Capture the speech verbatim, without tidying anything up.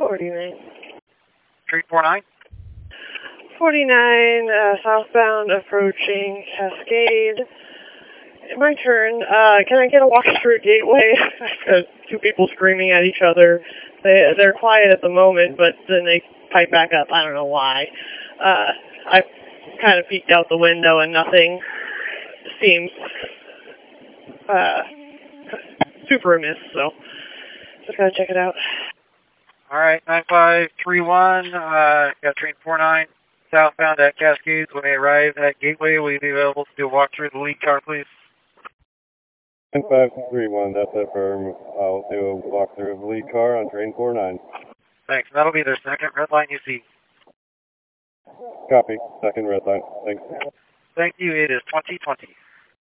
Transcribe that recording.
forty-nine. Train four nine? forty-nine, uh, southbound approaching Cascade. My turn. Uh, can I get a walk-through gateway? I've got two people screaming at each other. They, they're quiet at the moment, but then they pipe back up. I don't know why. Uh, I kind of peeked out the window and nothing seems uh, super amiss, so just gotta check it out. All right, nine five three one, uh, got train four nine southbound at Cascades. When they arrive at Gateway, will you be available to do a walk through the lead car, please? nine five three one, that's a firm. I'll do a walkthrough of the lead car on train four nine. Thanks. That'll be their second red line you see. Copy. Second red line. Thanks. Thank you. It is twenty twenty.